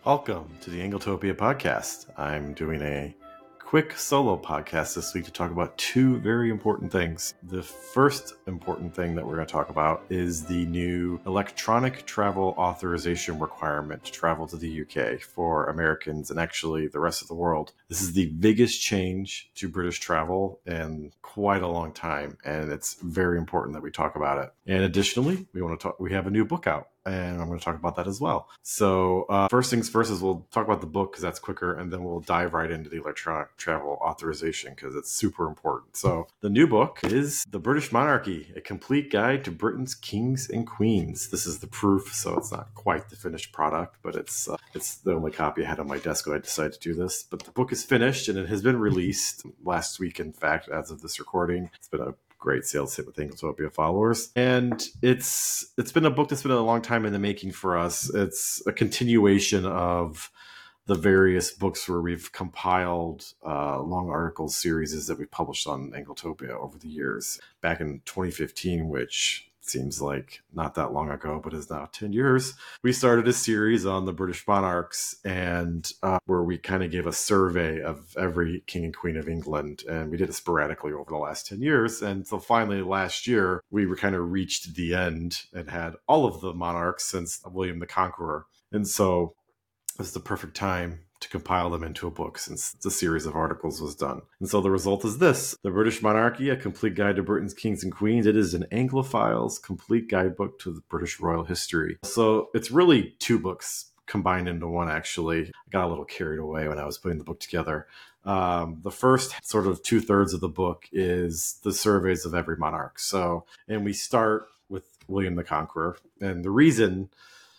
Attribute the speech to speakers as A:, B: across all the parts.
A: Welcome to the Angletopia podcast. I'm doing a quick solo podcast this week to talk about two very important things. The first important thing that we're going to talk about is the new electronic travel authorization requirement to travel to the UK for Americans and actually the rest of the world. This is the biggest change to British travel in quite a long time, and it's very important that we talk about it. And additionally, we have a new book out, and I'm going to talk about that as well. So first things first is we'll talk about the book because that's quicker, and then we'll dive right into the electronic travel authorization because it's super important. So the new book is The British Monarchy, a complete guide to Britain's kings and queens. This is the proof, so it's not quite the finished product, but it's the only copy I had on my desk when I decided to do this. But the book is finished, and it has been released last week, in fact, as of this recording. It's been a great sales hit with Angletopia followers. And it's been a book that's been a long time in the making for us. It's a continuation of the various books where we've compiled long article series that we've published on Angletopia over the years. Back in 2015, which seems like not that long ago, but is now 10 years, we started a series on the British monarchs, and where we kind of gave a survey of every king and queen of England, and we did it sporadically over the last 10 years. And so finally last year, we were kind of reached the end and had all of the monarchs since William the Conqueror. And so it's the perfect time to compile them into a book since the series of articles was done. And so the result is this: The British Monarchy, a complete guide to Britain's kings and queens. It is an Anglophile's complete guidebook to the British royal history. So it's really two books combined into one, actually. I got a little carried away when I was putting the book together. The first sort of 2/3 of the book is the surveys of every monarch. And we start with William the Conqueror. And the reason,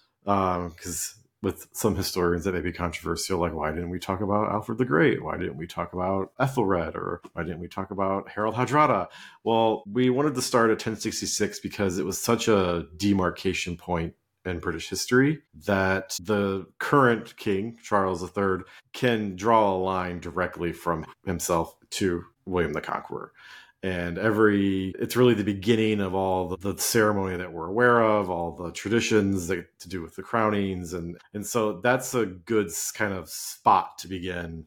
A: because with some historians that may be controversial, like why didn't we talk about Alfred the Great? Why didn't we talk about Ethelred? Or why didn't we talk about Harold Hardrada? Well, we wanted to start at 1066 because it was such a demarcation point in British history that the current king, Charles III, can draw a line directly from himself to William the Conqueror. And it's really the beginning of all the ceremony that we're aware of, all the traditions that to do with the crownings. And so that's a good kind of spot to begin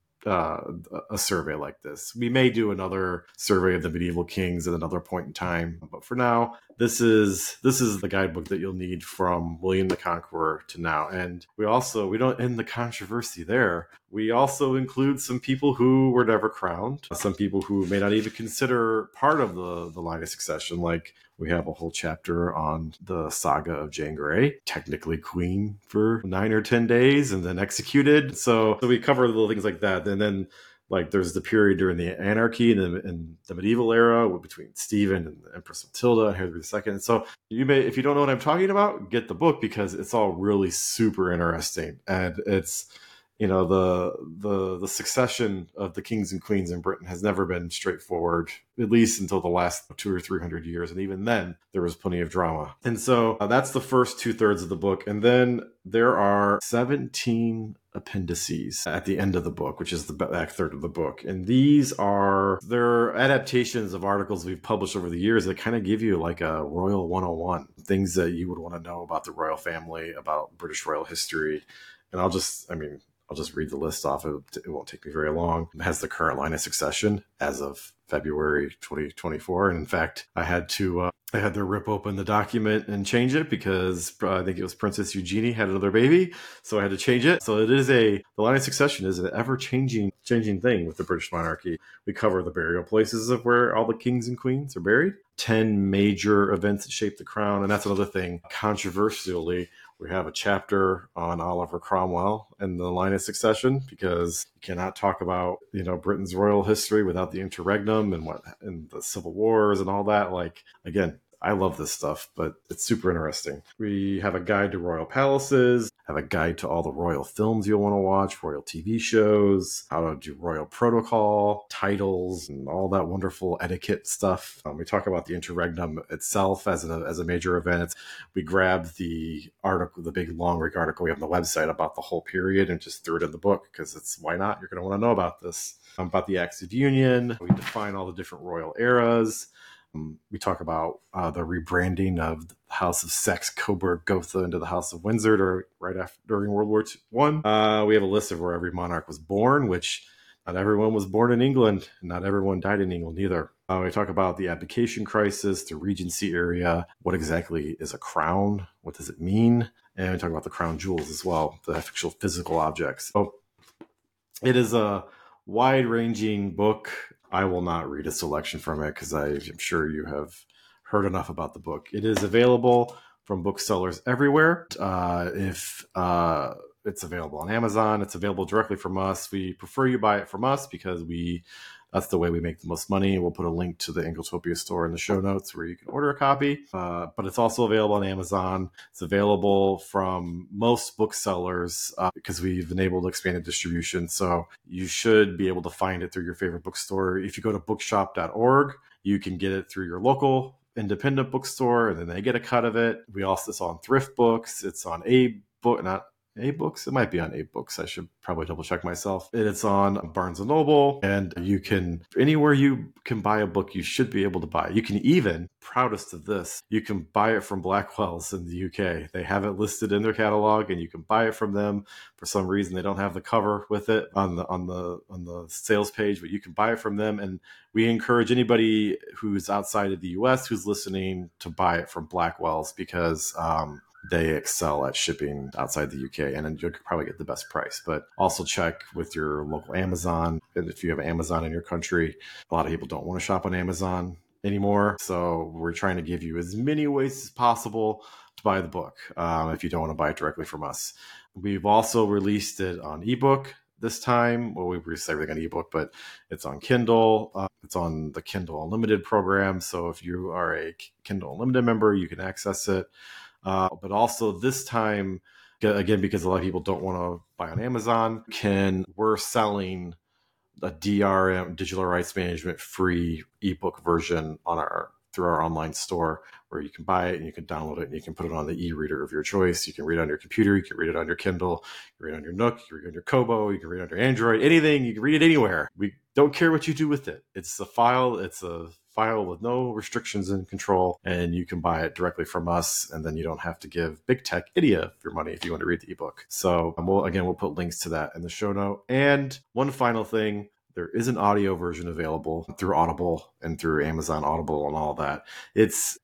A: a survey like this. We may do another survey of the medieval kings at another point in time, but for now, this is the guidebook that you'll need from William the Conqueror to now. And we don't end the controversy there. We also include some people who were never crowned, some people who may not even consider part of the line of succession. Like we have a whole chapter on the saga of Jane Grey, technically queen for 9 or 10 days and then executed. So we cover little things like that. And then like there's the period during the anarchy and the medieval era between Stephen and the Empress Matilda and Henry II. And so if you don't know what I'm talking about, get the book because it's all really super interesting. And it's, the succession of the kings and queens in Britain has never been straightforward, at least until the last 200 or 300 years. And even then, there was plenty of drama. And so that's the first 2/3 of the book. And then there are 17 appendices at the end of the book, which is the back third of the book. And they're adaptations of articles we've published over the years that kind of give you like a Royal 101, things that you would want to know about the royal family, about British royal history. And I'll just read the list off. It won't take me very long. It has the current line of succession as of February 2024. And in fact, I had to rip open the document and change it because I think it was Princess Eugenie had another baby. So I had to change it. So the line of succession is an ever-changing thing with the British monarchy. We cover the burial places of where all the kings and queens are buried, 10 major events that shape the crown. And that's another thing. Controversially, we have a chapter on Oliver Cromwell and the line of succession because you cannot talk about, Britain's royal history without the interregnum and the civil wars and all that. Like, again, I love this stuff, but it's super interesting. We have a guide to royal palaces, have a guide to all the royal films you'll want to watch, royal TV shows, how to do royal protocol, titles, and all that wonderful etiquette stuff. We talk about the interregnum itself as a major event. We grabbed the article, the big long article we have on the website about the whole period and just threw it in the book because why not? You're going to want to know about this. About the Acts of Union. We define all the different royal eras. We talk about the rebranding of the House of Saxe-Coburg-Gotha into the House of Windsor during World War I. We have a list of where every monarch was born, which not everyone was born in England. Not everyone died in England either. We talk about the abdication crisis, the Regency area. What exactly is a crown? What does it mean? And we talk about the crown jewels as well, the actual physical objects. So it is a wide-ranging book. I will not read a selection from it because I'm sure you have heard enough about the book. It is available from booksellers everywhere. If it's available on Amazon, it's available directly from us. We prefer you buy it from us because that's the way we make the most money. We'll put a link to the Angletopia store in the show notes where you can order a copy. But it's also available on Amazon. It's available from most booksellers because we've enabled expanded distribution. So you should be able to find it through your favorite bookstore. If you go to bookshop.org, you can get it through your local independent bookstore, and then they get a cut of it. It's on Thrift Books. It's on A-Books. It might be on A-Books. I should probably double check myself. It's on Barnes & Noble, and anywhere you can buy a book, you should be able to buy it. You can even, proudest of this, you can buy it from Blackwell's in the UK. They have it listed in their catalog, and you can buy it from them. For some reason, they don't have the cover with it on the sales page, but you can buy it from them. And we encourage anybody who's outside of the US who's listening to buy it from Blackwell's because they excel at shipping outside the UK, and then you'll probably get the best price. But also check with your local Amazon. And if you have Amazon in your country, a lot of people don't want to shop on Amazon anymore. So we're trying to give you as many ways as possible to buy the book if you don't want to buy it directly from us. We've also released it on ebook this time. Well, we released everything on ebook, but it's on Kindle. It's on the Kindle Unlimited program. So if you are a Kindle Unlimited member, you can access it. But also this time, again, because a lot of people don't want to buy on Amazon, we're selling a DRM, digital rights management free ebook version through our online store, where you can buy it and you can download it and you can put it on the e-reader of your choice. You can read it on your computer, you can read it on your Kindle, you can read it on your Nook, you can read it on your Kobo, you can read it on your Android, anything, you can read it anywhere. We don't care what you do with it. It's a file with no restrictions and control, and you can buy it directly from us, and then you don't have to give big tech any of your money if you want to read the ebook. So we'll put links to that in the show note. And one final thing, there is an audio version available through Audible and through Amazon Audible and all that. It's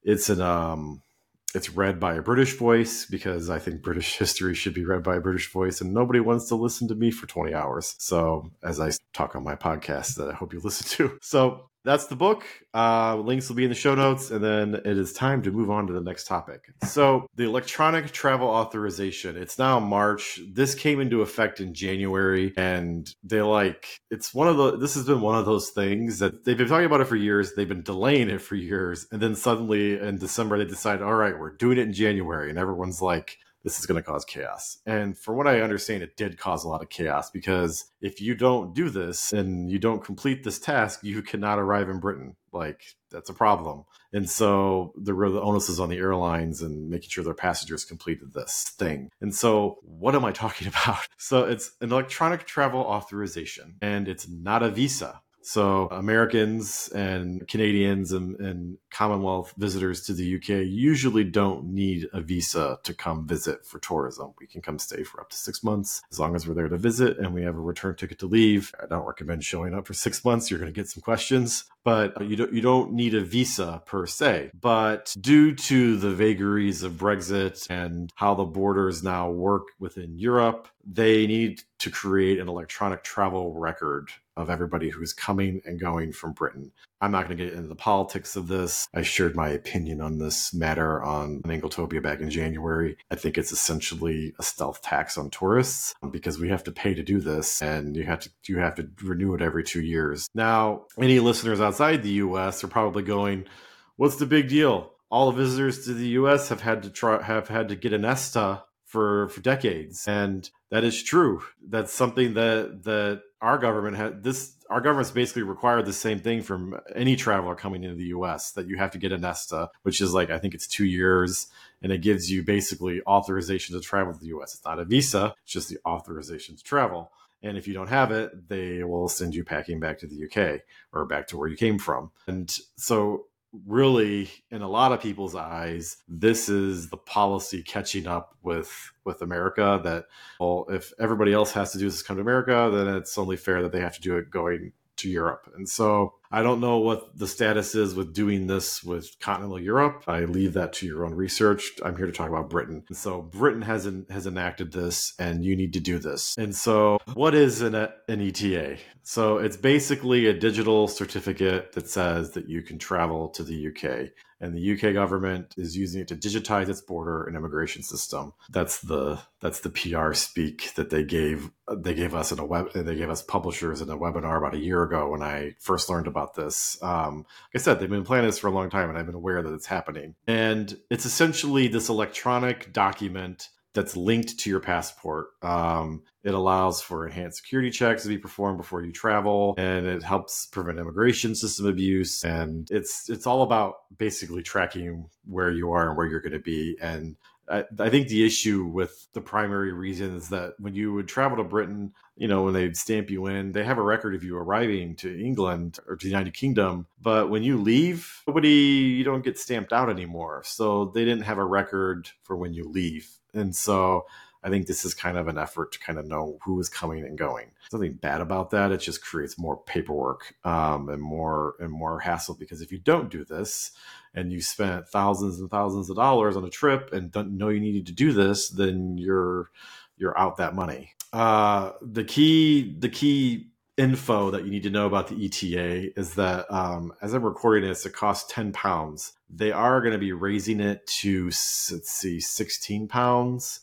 A: read by a British voice because I think British history should be read by a British voice, and nobody wants to listen to me for 20 hours. So as I talk on my podcast that I hope you listen to. So that's the book. Links will be in the show notes, and then it is time to move on to the next topic. So the electronic travel authorization, it's now March. This came into effect in January, and this has been one of those things that they've been talking about it for years. They've been delaying it for years. And then suddenly in December, they decided, all right, we're doing it in January. And everyone's like, this is going to cause chaos. And from what I understand, it did cause a lot of chaos, because if you don't do this and you don't complete this task, you cannot arrive in Britain. That's a problem. And so the onus is on the airlines and making sure their passengers completed this thing. And so what am I talking about? So it's an electronic travel authorization, and it's not a visa. So Americans and Canadians and Commonwealth visitors to the UK usually don't need a visa to come visit for tourism. We can come stay for up to 6 months as long as we're there to visit and we have a return ticket to leave. I don't recommend showing up for 6 months. You're going to get some questions, but you don't need a visa per se. But due to the vagaries of Brexit and how the borders now work within Europe, they need to create an electronic travel record of everybody who's coming and going from Britain. I'm not going to get into the politics of this. I shared my opinion on this matter on Angletopia back in January. I think it's essentially a stealth tax on tourists because we have to pay to do this, and you have to renew it every 2 years. Now, any listeners outside the US are probably going, "What's the big deal? All the visitors to the US have had to get an ESTA for decades," and that is true. That's something that our government our government's basically required the same thing from any traveler coming into the US, that you have to get an ESTA, which is I think it's 2 years, and it gives you basically authorization to travel to the US. It's not a visa, it's just the authorization to travel. And if you don't have it, they will send you packing back to the UK or back to where you came from. And so really, in a lot of people's eyes, this is the policy catching up with America. That, well, if everybody else has to do this, come to America, then it's only fair that they have to do it going to Europe. And so I don't know what the status is with doing this with continental Europe. I leave that to your own research. I'm here to talk about Britain. And so Britain has enacted this, and you need to do this. And so what is an ETA? So it's basically a digital certificate that says that you can travel to the UK. And the UK government is using it to digitize its border and immigration system. That's the PR speak that they gave us they gave us publishers in a webinar about a year ago when I first learned about this. Like I said, they've been planning this for a long time, and I've been aware that it's happening. And it's essentially this electronic document that's linked to your passport. It allows for enhanced security checks to be performed before you travel, and it helps prevent immigration system abuse. And it's all about basically tracking where you are and where you're going to be. And I think the issue with the primary reason is that when you would travel to Britain, when they'd stamp you in, they have a record of you arriving to England or to the United Kingdom. But when you leave, you don't get stamped out anymore. So they didn't have a record for when you leave. And so I think this is kind of an effort to kind of know who is coming and going. There's nothing bad about that. It just creates more paperwork and more hassle, because if you don't do this and you spent thousands and thousands of dollars on a trip and don't know you needed to do this, then you're out that money. The key info that you need to know about the ETA is that as I'm recording this, it costs £10. They are going to be raising it to, £16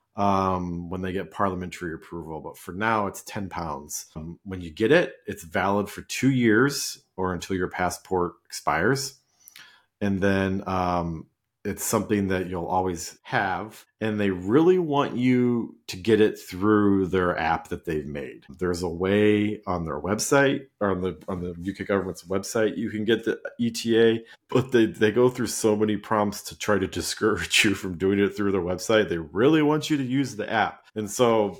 A: when they get parliamentary approval. But for now, it's £10. When you get it, it's valid for 2 years or until your passport expires. And then it's something that you'll always have. And they really want you to get it through their app that they've made. There's a way on their website, or on the UK government's website, you can get the ETA, but they go through so many prompts to try to discourage you from doing it through their website. They really want you to use the app. And so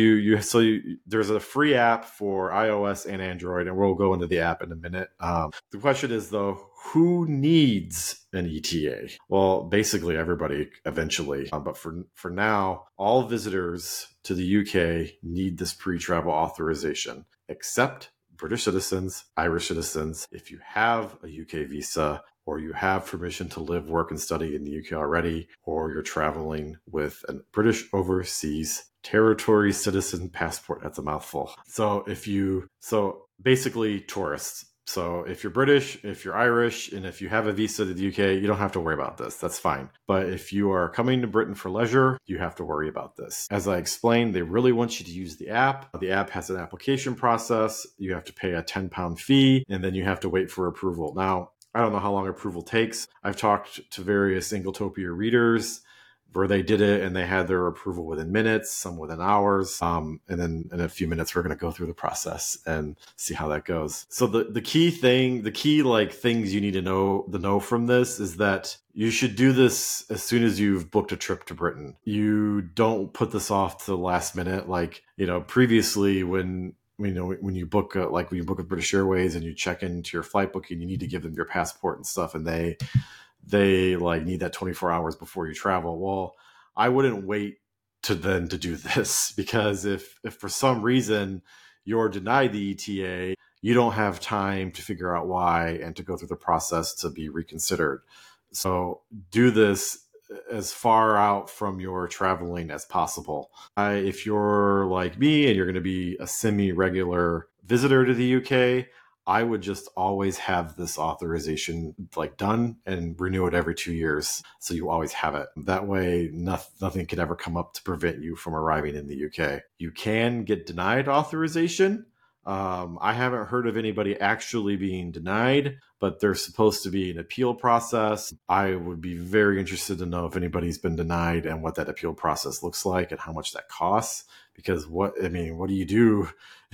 A: there's a free app for iOS and Android, and we'll go into the app in a minute. The question is, though, who needs an ETA? Well, basically everybody eventually. But for now, all visitors to the UK need this pre-travel authorization, except British citizens, Irish citizens. If you have a UK visa, or you have permission to live, work, and study in the UK already, or you're traveling with a British overseas territory citizen passport. That's a mouthful. So basically tourists. So if you're British, if you're Irish, and if you have a visa to the UK, you don't have to worry about this. That's fine. But if you are coming to Britain for leisure, you have to worry about this. As I explained, they really want you to use the app. The app has an application process. You have to pay a £10 fee, and then you have to wait for approval. Now, I don't know how long approval takes. I've talked to various Ingletopia readers where they did it and they had their approval within minutes, some within hours. And then in a few minutes, we're going to go through the process and see how that goes. So the key things you need to know from this is that you should do this as soon as you've booked a trip to Britain. You don't put this off to the last minute. Previously when you book with British Airways and you check into your flight booking, you need to give them your passport and stuff, and they need that 24 hours before you travel. Well, I wouldn't wait to do this, because if for some reason you're denied the ETA, you don't have time to figure out why and to go through the process to be reconsidered. So do this as far out from your traveling as possible. If you're like me and you're going to be a semi-regular visitor to the UK, I would just always have this authorization done and renew it every 2 years, so you always have it. That way, nothing could ever come up to prevent you from arriving in the UK. You can get denied authorization. I haven't heard of anybody actually being denied, but there's supposed to be an appeal process. I would be very interested to know if anybody's been denied and what that appeal process looks like and how much that costs. Because what do you do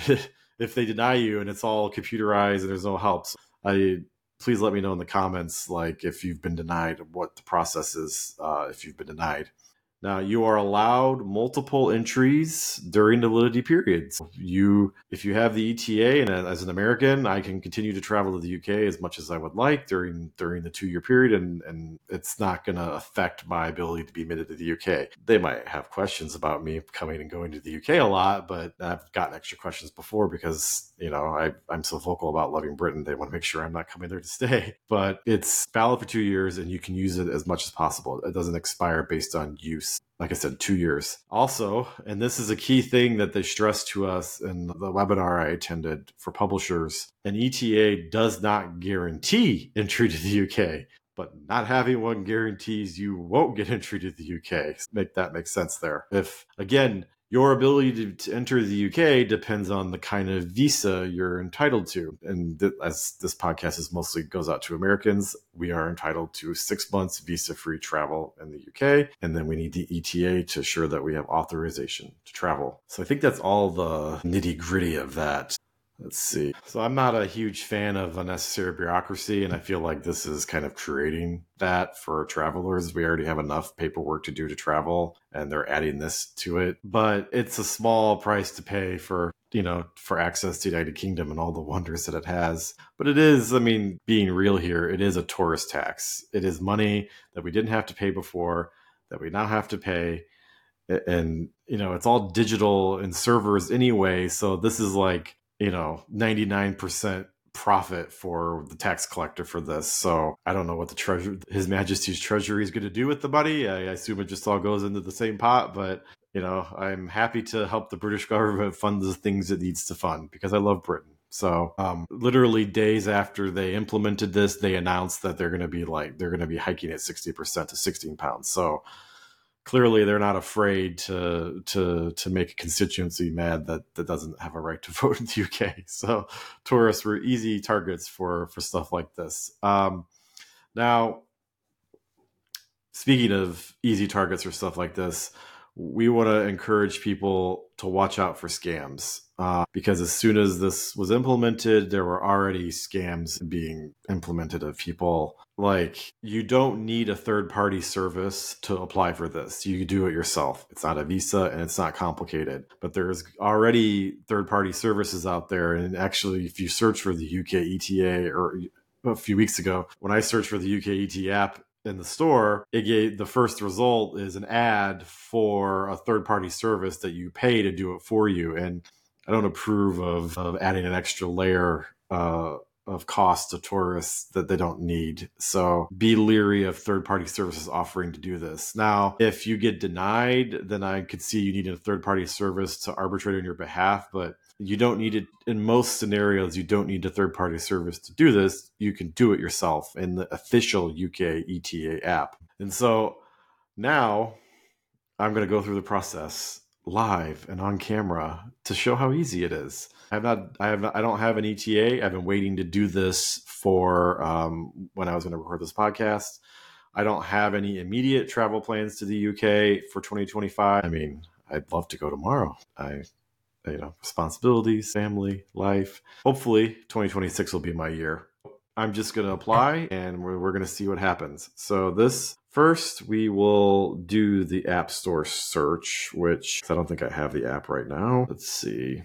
A: if they deny you and it's all computerized and there's no help? So please let me know in the comments, if you've been denied, what the process is if you've been denied. Now, you are allowed multiple entries during the validity periods. If you have the ETA, and as an American, I can continue to travel to the UK as much as I would like during the 2-year period, and it's not going to affect my ability to be admitted to the UK. They might have questions about me coming and going to the UK a lot, but I've gotten extra questions before because, I'm so vocal about loving Britain. They want to make sure I'm not coming there to stay. But it's valid for 2 years, and you can use it as much as possible. It doesn't expire based on use. Like I said, 2 years. Also, and this is a key thing that they stressed to us in the webinar I attended for publishers, an ETA does not guarantee entry to the UK, but not having one guarantees you won't get entry to the UK. Make that make sense there. If, again, your ability to enter the UK depends on the kind of visa you're entitled to. And as this podcast is mostly goes out to Americans, we are entitled to 6 months visa-free travel in the UK. And then we need the ETA to assure that we have authorization to travel. So I think that's all the nitty-gritty of that. Let's see. So I'm not a huge fan of unnecessary bureaucracy, and I feel like this is kind of creating that for travelers. We already have enough paperwork to do to travel, and they're adding this to it. But it's a small price to pay for access to the United Kingdom and all the wonders that it has. But it is, being real here, it is a tourist tax. It is money that we didn't have to pay before, that we now have to pay. And, it's all digital and servers anyway. So this is like, 99% profit for the tax collector for this. So I don't know what His Majesty's Treasury is going to do with the money. I assume it just all goes into the same pot, but I'm happy to help the British government fund the things it needs to fund because I love Britain. So literally days after they implemented this, they announced that they're going to be hiking it 60% to £16. So clearly they're not afraid to make a constituency mad that doesn't have a right to vote in the UK. So tourists were easy targets for stuff like this. Now, speaking of easy targets for stuff like this, we want to encourage people to watch out for scams. Because as soon as this was implemented, there were already scams being implemented of people. Like, you don't need a third-party service to apply for this. You do it yourself. It's not a visa and it's not complicated. But there's already third-party services out there. And actually, if you search for the UK ETA, or a few weeks ago, when I searched for the UK ETA app in the store, it gave the first result is an ad for a third-party service that you pay to do it for you. And I don't approve of adding an extra layer of cost to tourists that they don't need. So be leery of third-party services offering to do this. Now, if you get denied, then I could see you need a third-party service to arbitrate on your behalf, but you don't need it. In most scenarios, you don't need a third-party service to do this. You can do it yourself in the official UK ETA app. And so now I'm going to go through the process live and on camera to show how easy it is. I don't have an ETA. I've been waiting to do this for when I was going to record this podcast. I don't have any immediate travel plans to the UK for 2025. I'd love to go tomorrow. Responsibilities, family, life. Hopefully 2026 will be my year. I'm just going to apply and we're going to see what happens. So first, we will do the App Store search, which I don't think I have the app right now. Let's see.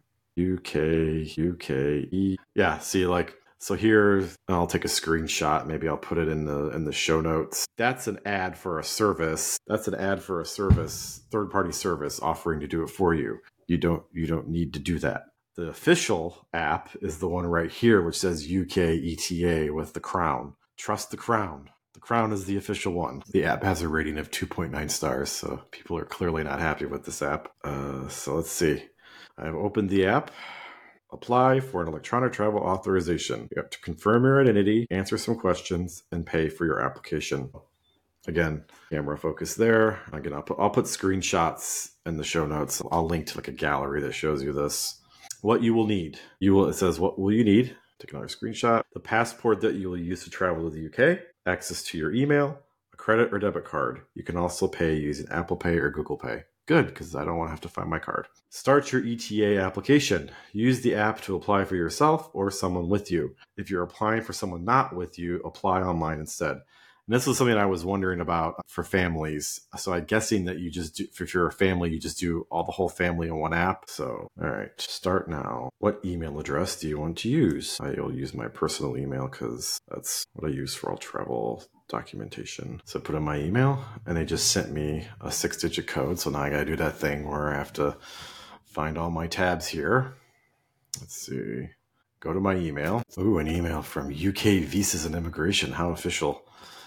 A: UK. Yeah, see, so here, I'll take a screenshot. Maybe I'll put it in the show notes. That's an ad for a service. Third-party service offering to do it for you. You don't need to do that. The official app is the one right here, which says UK ETA with the crown. Trust the crown. The crown is the official one. The app has a rating of 2.9 stars, so people are clearly not happy with this app. So let's see. I've opened the app. Apply for an electronic travel authorization. You have to confirm your identity, answer some questions, and pay for your application. Again, camera focus there. Again, I'll put screenshots in the show notes. I'll link to a gallery that shows you this. What you will need. It says, what will you need? Take another screenshot. The passport that you will use to travel to the UK, access to your email, a credit or debit card. You can also pay using Apple Pay or Google Pay. Good, because I don't want to have to find my card. Start your ETA application. Use the app to apply for yourself or someone with you. If you're applying for someone not with you, apply online instead. And this was something I was wondering about for families. So I'm guessing that you just do, if you're a family, you just do all the whole family in one app. So, all right, start now. What email address do you want to use? I'll use my personal email because that's what I use for all travel documentation. So I put in my email and they just sent me a 6-digit code. So now I got to do that thing where I have to find all my tabs here. Let's see. Go to my email. Ooh, an email from UK Visas and Immigration. How official.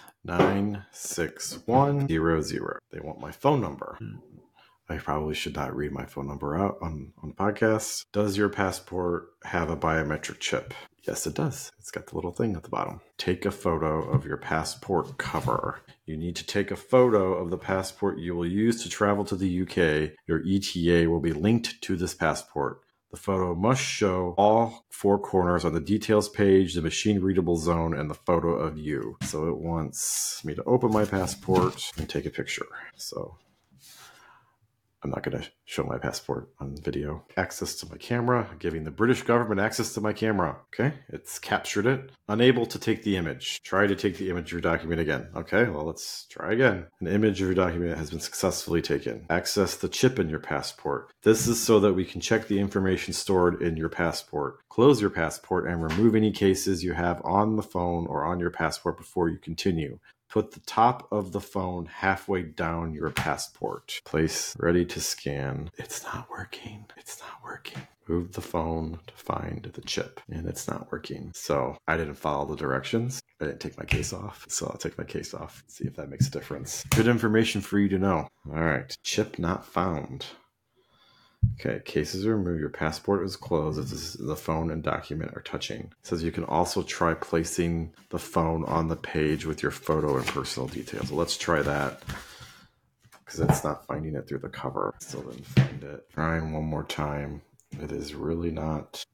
A: 96100. They want my phone number. I probably should not read my phone number out on the podcast. Does your passport have a biometric chip? Yes, it does. It's got the little thing at the bottom. Take a photo of your passport cover. You need to take a photo of the passport you will use to travel to the UK. Your ETA will be linked to this passport. The photo must show all 4 corners on the details page, the machine readable zone, and the photo of you. So it wants me to open my passport and take a picture. So I'm not going to show my passport on video. Access to my camera, giving the British government access to my camera. Okay, it's captured it. Unable to take the image. Try to take the image of your document again. Okay, well, let's try again. An image of your document has been successfully taken. Access the chip in your passport. This is so that we can check the information stored in your passport. Close your passport and remove any cases you have on the phone or on your passport before you continue. Put the top of the phone halfway down your passport. Place ready to scan. It's not working. It's not working. Move the phone to find the chip. And it's not working. So I didn't follow the directions. I didn't take my case off. So I'll take my case off. See if that makes a difference. Good information for you to know. All right. Chip not found. Okay, cases are removed. Your passport is closed if the phone and document are touching. It says you can also try placing the phone on the page with your photo and personal details. So let's try that because it's not finding it through the cover. Still didn't find it. Trying one more time. It is really not.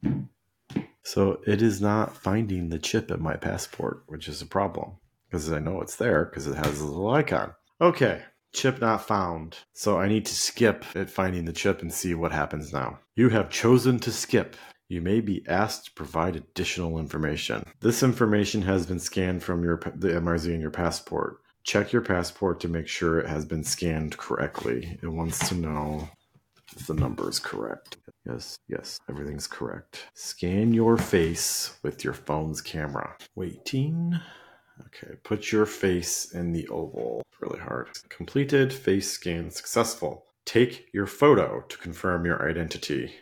A: So it is not finding the chip in my passport, which is a problem because I know it's there because it has a little icon. Okay. Chip not found. So I need to skip at finding the chip and see what happens now. You have chosen to skip. You may be asked to provide additional information. This information has been scanned from the MRZ in your passport. Check your passport to make sure it has been scanned correctly. It wants to know if the number is correct. Yes, everything's correct. Scan your face with your phone's camera. Waiting. Okay, put your face in the oval. Really hard. Completed. Face scan successful. Take your photo to confirm your identity.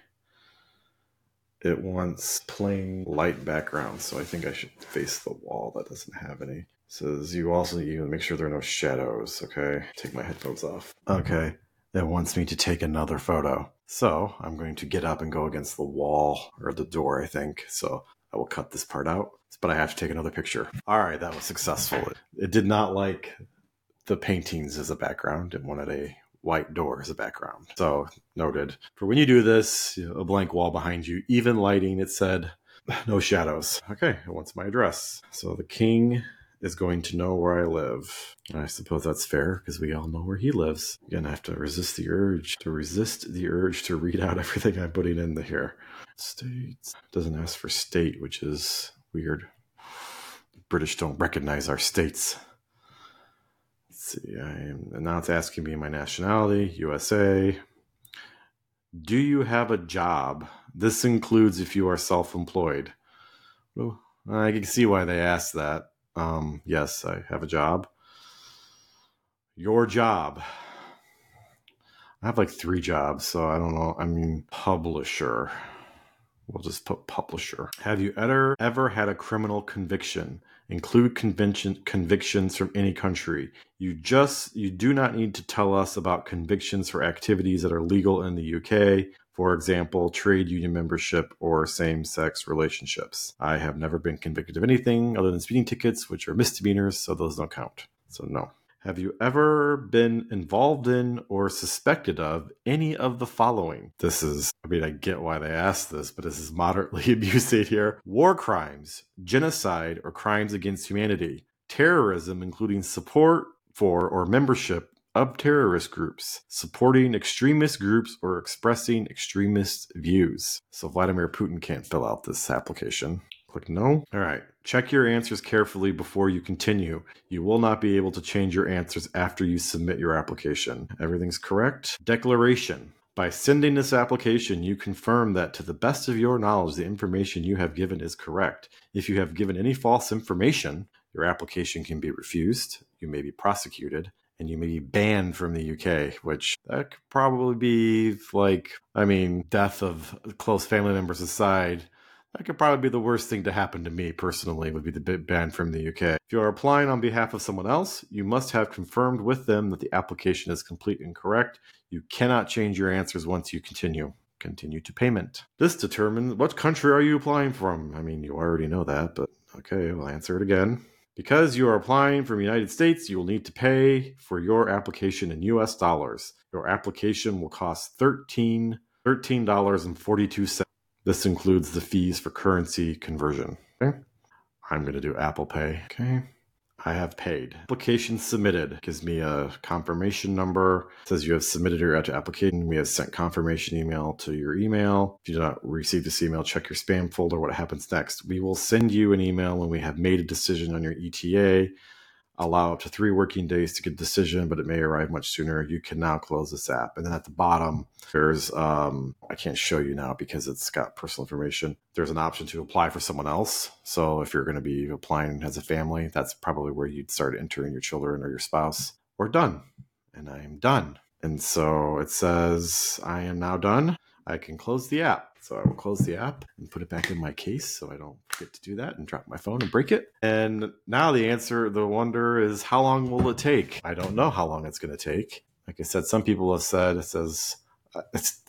A: It wants plain light background, so I think I should face the wall. That doesn't have any. It says you also need to make sure there are no shadows. Okay, take my headphones off. Okay, it wants me to take another photo. So I'm going to get up and go against the wall or the door, I think. So I will cut this part out, but I have to take another picture. All right, that was successful. It did not like the paintings as a background. It wanted a white door as a background. So noted. For when you do this, a blank wall behind you, even lighting, it said no shadows. Okay, it wants my address. So the king is going to know where I live. I suppose that's fair because we all know where he lives. Again, I have to resist the urge to read out everything I'm putting in here. States. Doesn't ask for state, which is weird. The British don't recognize our states. Let's see. Now it's asking me my nationality, USA. Do you have a job? This includes if you are self-employed. Well, I can see why they asked that. Yes, I have a job. Your job. I have like 3 jobs, so I don't know. I mean, publisher. We'll just put publisher. Have you ever had a criminal conviction? Include convictions from any country. You do not need to tell us about convictions for activities that are legal in the UK. For example, trade union membership or same-sex relationships. I have never been convicted of anything other than speeding tickets, which are misdemeanors, so those don't count. So no. Have you ever been involved in or suspected of any of the following? I get why they asked this, but this is moderately abusive here. War crimes, genocide, or crimes against humanity. Terrorism, including support for or membership of terrorist groups, supporting extremist groups, or expressing extremist views. So Vladimir Putin can't fill out this application. Click no. All right. Check your answers carefully before you continue. You will not be able to change your answers after you submit your application. Everything's correct. Declaration. By sending this application, you confirm that to the best of your knowledge, the information you have given is correct. If you have given any false information, your application can be refused, you may be prosecuted, and you may be banned from the UK, which that could probably be death of close family members aside. That could probably be the worst thing to happen to me personally, would be the ban from the UK. If you are applying on behalf of someone else, you must have confirmed with them that the application is complete and correct. You cannot change your answers once you continue. Continue to payment. This determines what country are you applying from. I mean, you already know that, but okay, I'll answer it again. Because you are applying from the United States, you will need to pay for your application in US dollars. Your application will cost $13.42. This includes the fees for currency conversion. Okay. I'm going to do Apple Pay. Okay. I have paid. Application submitted. Gives me a confirmation number. It says you have submitted your application. We have sent confirmation email to your email. If you do not receive this email, check your spam folder. What happens next? We will send you an email when we have made a decision on your ETA. Allow up to 3 working days to get a decision, but it may arrive much sooner. You can now close this app. And then at the bottom, there's, I can't show you now because it's got personal information. There's an option to apply for someone else. So if you're going to be applying as a family, that's probably where you'd start entering your children or your spouse. Or done. And I am done. And so it says, I am now done. I can close the app. So I will close the app and put it back in my case so I don't forget to do that and drop my phone and break it. And now the wonder is, how long will it take? I don't know how long it's going to take. Like I said, some people have said it says it's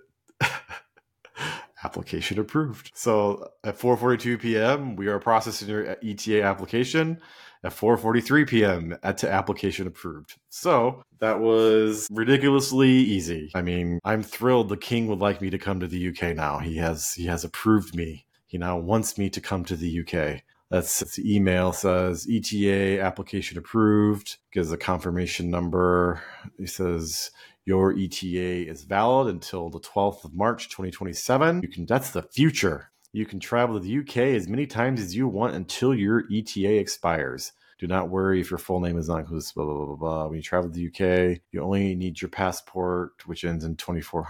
A: application approved. So at 4:42 p.m., we are processing your ETA application. At 4:43 p.m. to application approved. So that was ridiculously easy. I mean, I'm thrilled the king would like me to come to the UK now. He has approved me. He now wants me to come to the UK. That's the email says ETA application approved. Gives a confirmation number. He says your ETA is valid until the 12th of March, 2027. That's the future. You can travel to the UK as many times as you want until your ETA expires. Do not worry if your full name is not included, blah, blah, blah, blah. When you travel to the UK, you only need your passport, which ends in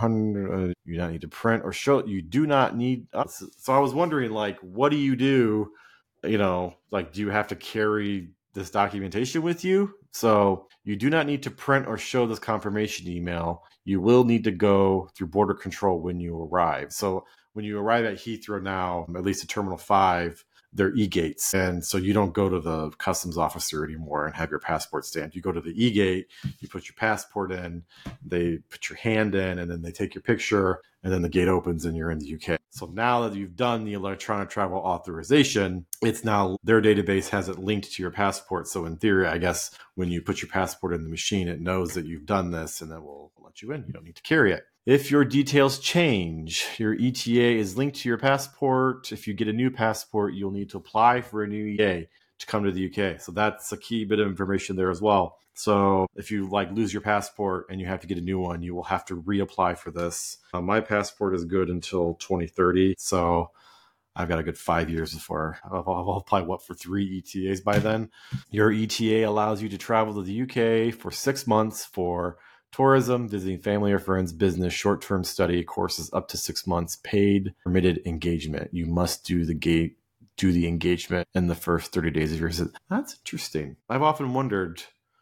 A: 2400. You do not need to print or show. You do not need. So I was wondering, what do you do? Do you have to carry this documentation with you? So you do not need to print or show this confirmation email. You will need to go through border control when you arrive. So when you arrive at Heathrow now, at least at Terminal 5, they're e-gates. And so you don't go to the customs officer anymore and have your passport stamped. You go to the e-gate, you put your passport in, they put your hand in, and then they take your picture, and then the gate opens and you're in the UK. So now that you've done the electronic travel authorization, it's now their database has it linked to your passport. So in theory, I guess when you put your passport in the machine, it knows that you've done this and then will let you in. You don't need to carry it. If your details change, your ETA is linked to your passport. If you get a new passport, you'll need to apply for a new ETA to come to the UK. So that's a key bit of information there as well. So if you lose your passport and you have to get a new one, you will have to reapply for this. My passport is good until 2030. So I've got a good 5 years before I'll apply for 3 ETAs by then. Your ETA allows you to travel to the UK for 6 months for tourism, visiting family or friends, business, short-term study, courses up to 6 months, paid, permitted engagement. You must do the engagement in the first 30 days of your visit. That's interesting. I've often wondered,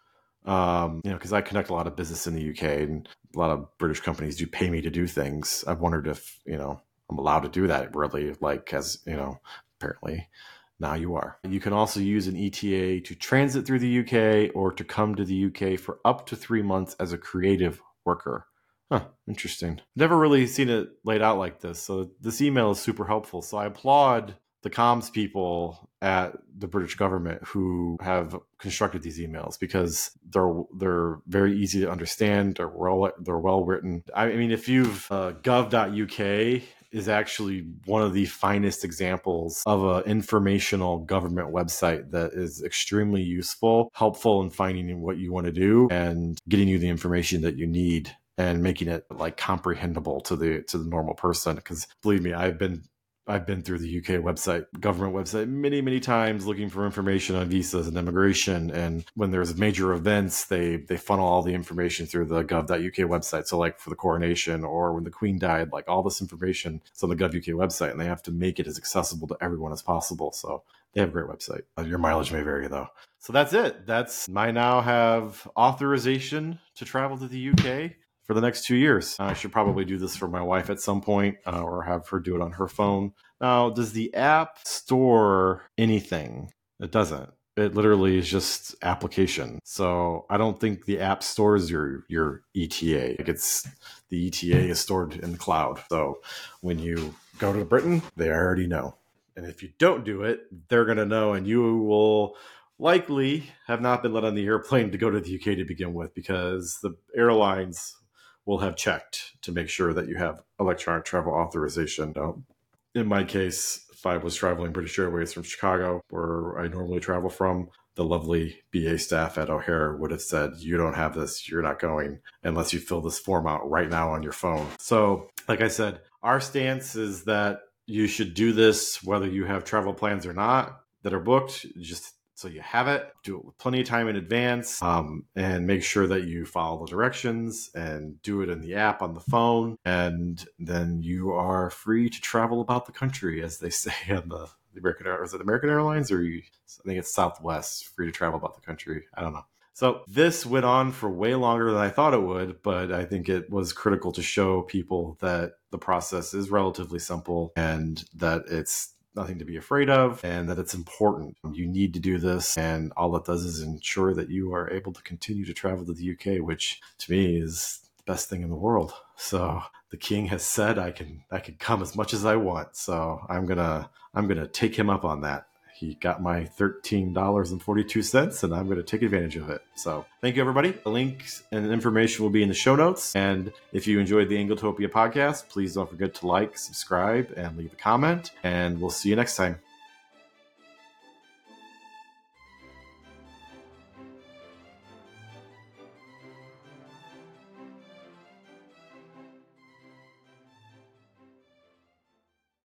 A: because I connect a lot of business in the UK and a lot of British companies do pay me to do things. I've wondered if, I'm allowed to do that really, apparently now you are. You can also use an ETA to transit through the UK or to come to the UK for up to 3 months as a creative worker. Interesting. Never really seen it laid out like this. So this email is super helpful. So I applaud the comms people at the British government who have constructed these emails because they're very easy to understand. They're well written. I mean, if you've gov.uk is actually one of the finest examples of an informational government website that is extremely useful, helpful in finding what you want to do and getting you the information that you need and making it comprehensible to the normal person. Because believe me, I've been I've been through the UK website, government website, many times looking for information on visas and immigration. And when there's major events, they funnel all the information through the gov.uk website. So like for the coronation or when the Queen died, like all this information is on the gov.uk website, and they have to make it as accessible to everyone as possible. So they have a great website. Your mileage may vary though. So that's it. I now have authorization to travel to the UK for the next 2 years. I should probably do this for my wife at some point, or have her do it on her phone. Now, does the app store anything? It doesn't. It literally is just application. So I don't think the app stores your ETA. Like the ETA is stored in the cloud. So when you go to Britain, they already know. And if you don't do it, they're going to know, and you will likely have not been let on the airplane to go to the UK to begin with, because the airlines will have checked to make sure that you have electronic travel authorization. In my case, if I was traveling British Airways from Chicago, where I normally travel from, the lovely BA staff at O'Hare would have said, you don't have this, you're not going unless you fill this form out right now on your phone. So, like I said, our stance is that you should do this whether you have travel plans or not that are booked, just so you have it. Do it with plenty of time in advance, and make sure that you follow the directions and do it in the app on the phone. And then you are free to travel about the country, as they say on the American Airlines. Is it American Airlines, or I think it's Southwest, free to travel about the country. I don't know. So this went on for way longer than I thought it would, but I think it was critical to show people that the process is relatively simple and that it's nothing to be afraid of and that it's important. You need to do this, and all it does is ensure that you are able to continue to travel to the UK, which to me is the best thing in the world. So the king has said I can come as much as I want. So I'm gonna take him up on that. He got my $13.42, and I'm going to take advantage of it. So thank you, everybody. The links and information will be in the show notes. And if you enjoyed the Angletopia podcast, please don't forget to like, subscribe, and leave a comment. And we'll see you next time.